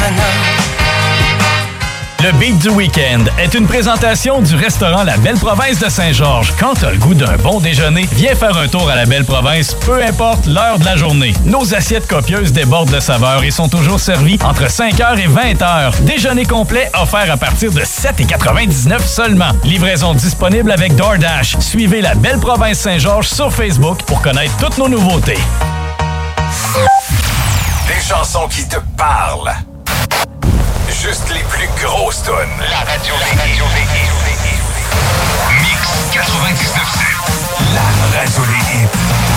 Le Beat du Week-end est une présentation du restaurant La Belle Province de Saint-Georges. Quand t'as le goût d'un bon déjeuner, viens faire un tour à La Belle Province, peu importe l'heure de la journée. Nos assiettes copieuses débordent de saveurs et sont toujours servies entre 5h et 20h. Déjeuner complet offert à partir de 7,99 seulement. Livraison disponible avec DoorDash. Suivez La Belle Province Saint-Georges sur Facebook pour connaître toutes nos nouveautés. Des chansons qui te parlent. Juste les plus grosses tonnes. La radio Mix 99.7. La radio des hits.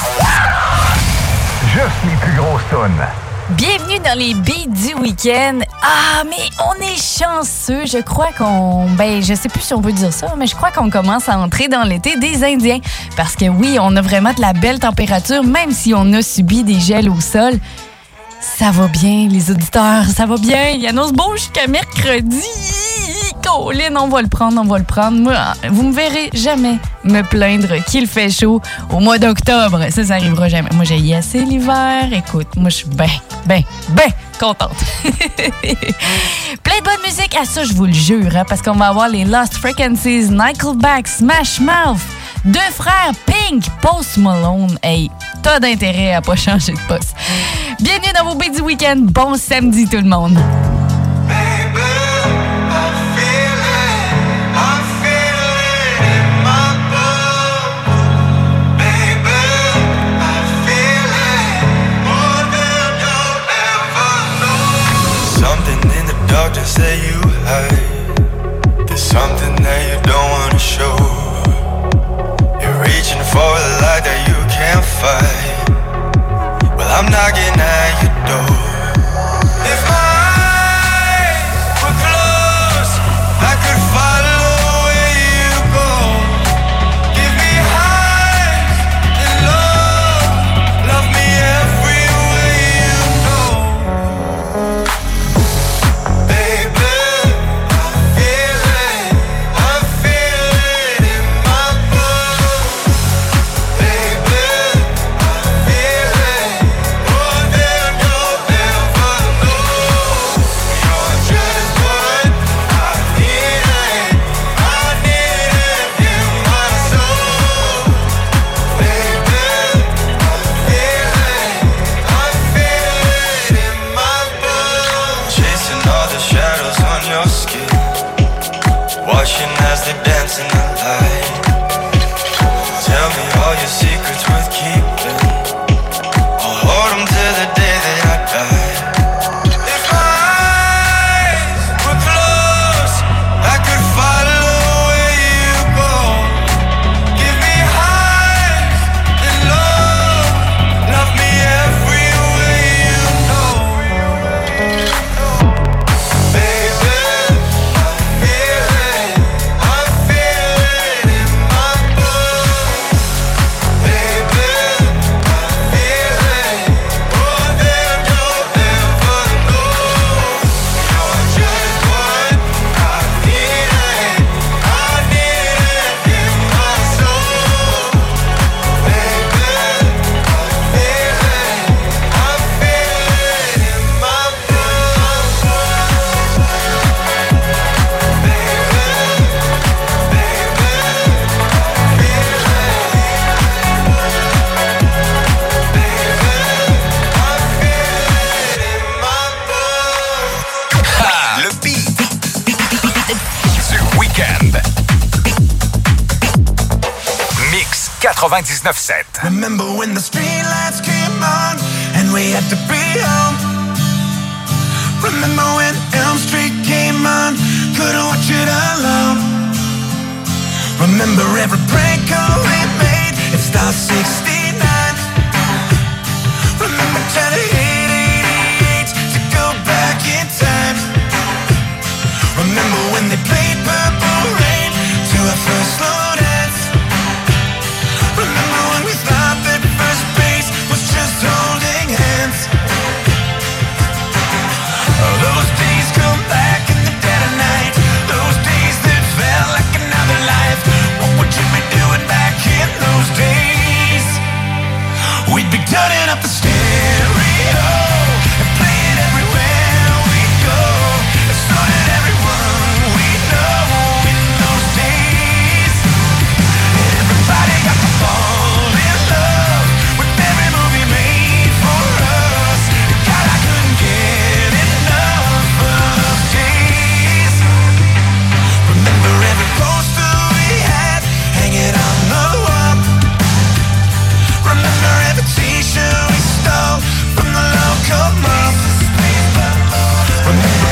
Juste les plus grosses tonnes. Bienvenue dans les beats du week-end. Ah, mais on est chanceux. Je crois qu'on... je sais plus si on peut dire ça, mais je crois qu'on commence à entrer dans l'été des Indiens. Parce que oui, on a vraiment de la belle température, même si on a subi des gels au sol. Ça va bien, les auditeurs, ça va bien. Il annonce beau jusqu'à mercredi. Colin, on va le prendre. Moi, vous me verrez jamais me plaindre qu'il fait chaud au mois d'octobre. Ça arrivera jamais. Moi, j'ai assez l'hiver. Écoute, moi, je suis bien contente. Plein de bonne musique. À ça, je vous le jure, hein, parce qu'on va avoir les Lost Frequencies, Nickelback, Smash Mouth, Deux frères Pink, Post Malone. Hey, t'as d'intérêt à pas changer de poste. Bienvenue dans vos beats du week-end. Bon samedi, tout le monde. Doctor say you hide. There's something that you don't wanna show. You're reaching for a light that you can't fight. Well, I'm knocking at your door. If my eyes were closed, I could follow where you go. Give me highs and lows, love me everywhere you go. Watching as they dance in the light. Tell me all your secrets worth keeping. I'll hold them till the day that I die. If my eyes were closed, I could follow where you go. Give me highs and lows, love me everywhere you go. Baby, Mix 99.7. Remember when the street lights came on and we had to be home. Remember when Elm Street came on, couldn't watch it alone. Remember every prank call we made at Star 69. Remember telling 888 to go back in time. Remember when they played Purple Rain to our first slow dance. Remember when we thought that first base was just holding hands. Those days come back in the dead of night. Those days that felt like another life. What would you be doing back in those days?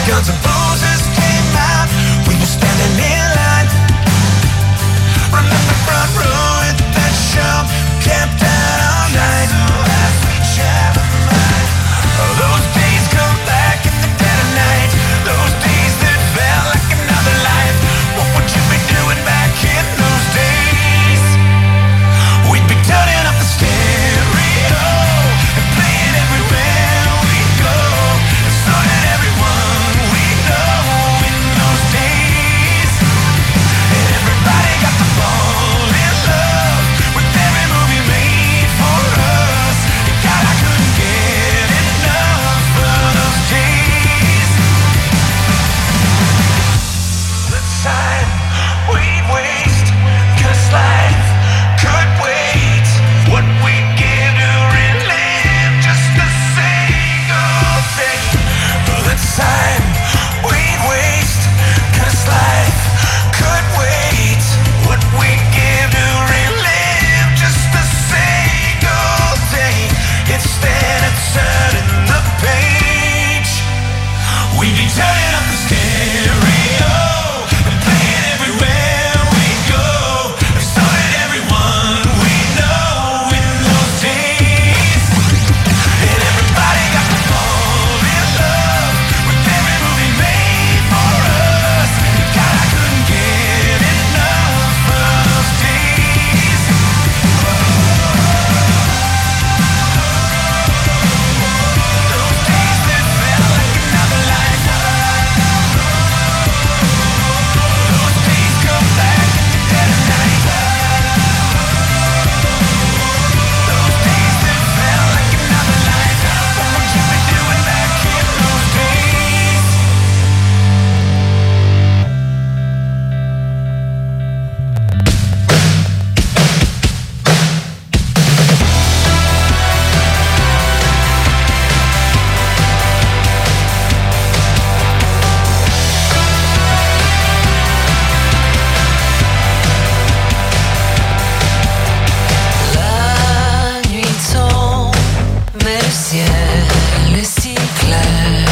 Guns and Roses came out, we were standing in line. Remember front row at that show, camped out all night. Those days come back in the dead of night. Those days that felt like another life. What would you be doing back in those days? We'd be turning up the stereo and playing everywhere we go. And so did everyone we know in those days. And everybody got to fall in love with every movie made for us. And God, I couldn't get enough of those days. The time we'd waste, 'cause life could wait. What we'd give to relive just a single day. The time we'd waste, 'cause life could wait. What we'd give to relive just a single day. Instead of turning the page, we'd be turning up the stereo and playing everywhere we go. And so did everyone we know in those days. And everybody got to fall in love with every movie made for us. And God, I couldn't get enough of those days. Those days that felt like another life. Those days come back in the dead of night. Those days that felt like another life. What would you be doing back in those days? La nuit tombe, mais le ciel est si clair.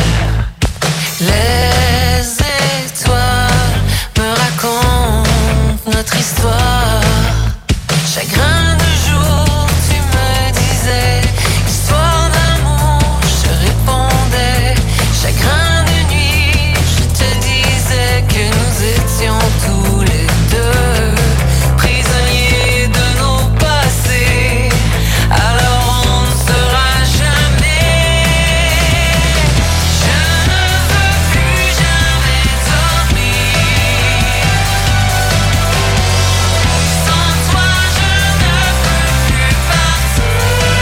Les étoiles me racontent notre histoire. Chagrin de jour, tu me disais. Histoire d'amour, je répondais. Chagrin de nuit, je te disais que nous étions tous les deux prisonniers de nos passés. Alors on ne sera jamais. Je ne veux plus jamais dormir. Sans toi je ne peux plus partir.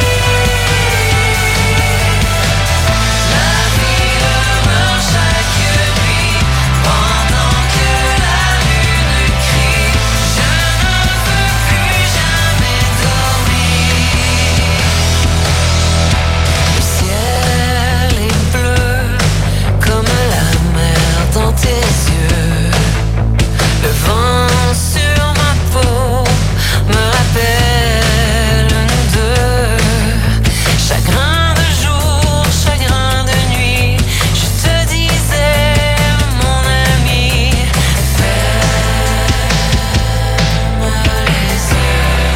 La ville meurt chaque nuit pendant que la lune crie. Je ne veux plus jamais dormir. Le ciel est bleu comme la mer dans tes yeux. Le vent sur ma peau me rappelle nous deux. Chagrin de jour, chagrin de nuit, je te disais mon ami. Ferme les yeux.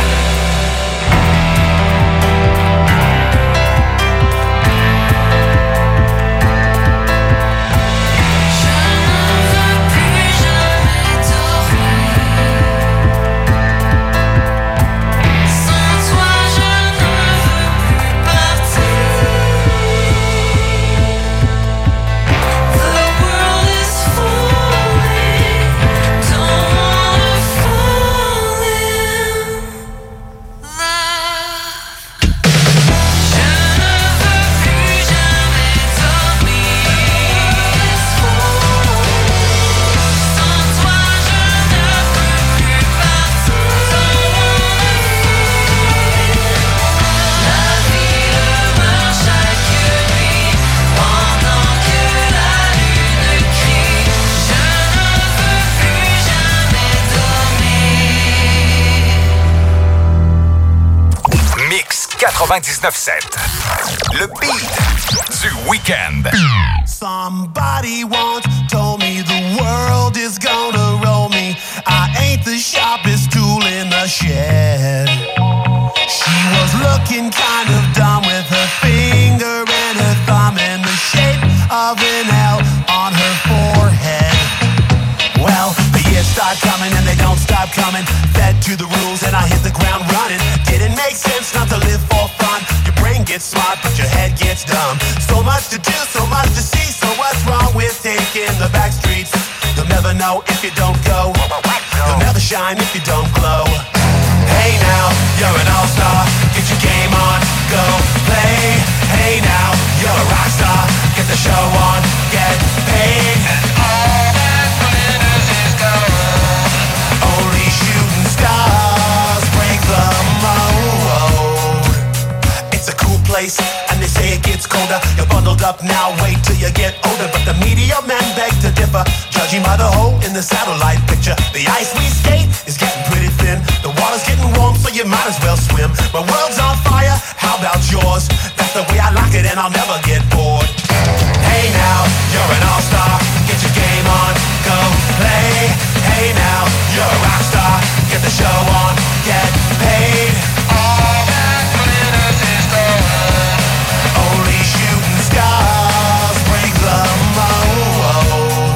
Je ne veux plus jamais dormir. Sans toi je ne veux plus partir. The world is falling, don't wanna fall in love. Je ne veux plus jamais dormir. Sans toi je ne peux plus partir. La ville meurt chaque nuit pendant que la lune crie. Je ne veux plus jamais dormir. Mix 99.7. Le beat du week-end. Somebody once told me the world is gonna roll me. I ain't the sharpest tool in the shed. She was looking kind of dumb with her finger and her thumb in the shape of an L on her forehead. Well, the years start coming and they don't stop coming. Fed to the rules and I hit the ground running. Didn't make sense not to live for fun. Your brain gets smart but your head gets dumb. So much to do, so much to see. So what's wrong with taking the back streets? You'll never know if you don't go. You'll never shine if you don't glow. Hey now, you're an all-star. Get your game on, go play. Hey now, you're a rock star. Get the show on, get paid. And all that glitters is gold. Only shooting stars break the mold. It's a cool place, and they say it gets colder. You're bundled up now, wait till you get older. But the media men beg to differ, judging by the hole in the satellite picture. The ice we skate is getting pretty thin. The water's getting warm, so you might as well swim. My world's on fire, how about yours? That's the way I like it, and I'll never get bored. Hey now, you're an all-star. Get your game on, go play. Hey now, you're a rock star. Get the show on, get paid. All that glitters is gold. Only shooting stars break the mold.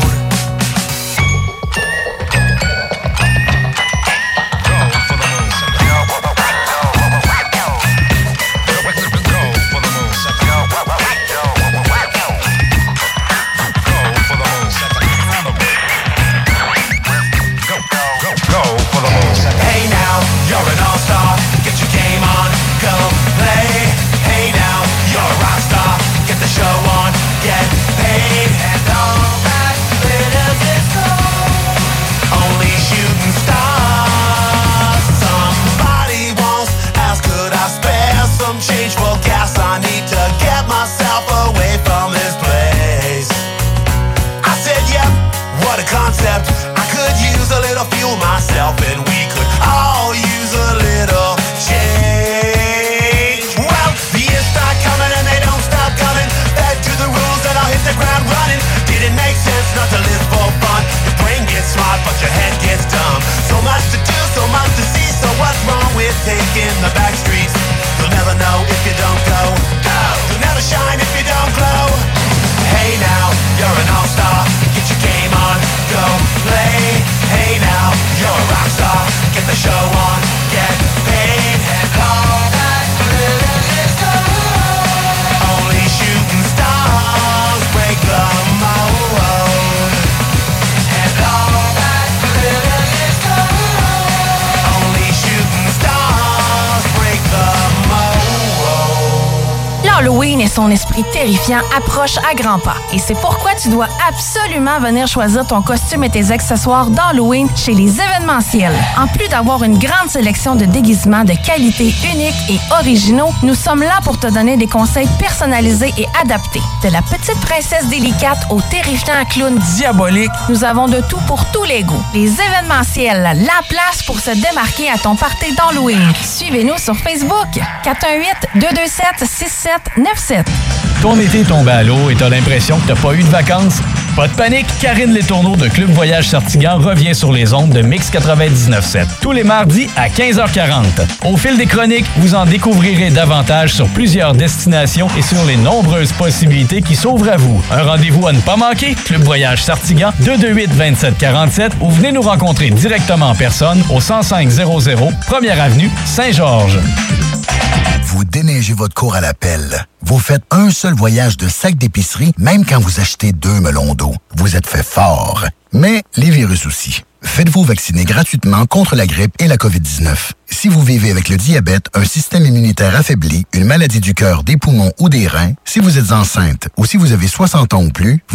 Hey now, you're an all-star. Get your game on, go play. Hey now, you're a rock star. Get the show on, get paid. And all that glitters is gold. Only shooting stars. Somebody once asked, could I spare some change for gas? I need to get myself away from this place. I said, yep, what a concept. I could use a little fuel myself, and we could all use a little change. Well, the years start coming and they don't stop coming. Fed to the rules and I'll hit the ground running. Didn't make sense not to live for fun. Your brain gets smart but your head gets dumb. So much to do, so much to see. So what's wrong with taking the back streets? You'll never know if you don't go. You'll never shine if you don't glow. Hey now, you're an all-star. Get your game on, go play. Hey now, you're a rock star. Get the show on, get paid. And all that glitters is gold. Only shooting stars break the mold. And all that glitters is gold. Only shooting stars break the mold. L'Halloween et son esprit terrifiant approchent à grands pas. Et c'est pourquoi tu dois absolument venir choisir ton costume et tes accessoires d'Halloween chez Les Événementiels. En plus d'avoir une grande sélection de déguisements de qualité unique et originaux, nous sommes là pour te donner des conseils personnalisés et adaptés. De la petite princesse délicate au terrifiant clown diabolique, nous avons de tout pour tous les goûts. Les Événementiels, la place pour se démarquer à ton party d'Halloween. Suivez-nous sur Facebook, 418-227-6797. Ton été est tombé à l'eau et t'as l'impression que t'as pas eu de vacances? Pas de panique, Karine Letourneau de Club Voyage Sartigan revient sur les ondes de Mix 99.7 tous les mardis à 15h40. Au fil des chroniques, vous en découvrirez davantage sur plusieurs destinations et sur les nombreuses possibilités qui s'ouvrent à vous. Un rendez-vous à ne pas manquer, Club Voyage Sartigan, 228-2747 ou venez nous rencontrer directement en personne au 10500 1er Avenue, Saint-Georges. Vous déneigez votre cour à la pelle. Vous faites un seul voyage de sac d'épicerie, même quand vous achetez 2 melons d'eau. Vous êtes fait fort. Mais les virus aussi. Faites-vous vacciner gratuitement contre la grippe et la COVID-19. Si vous vivez avec le diabète, un système immunitaire affaibli, une maladie du cœur, des poumons ou des reins, si vous êtes enceinte ou si vous avez 60 ans ou plus,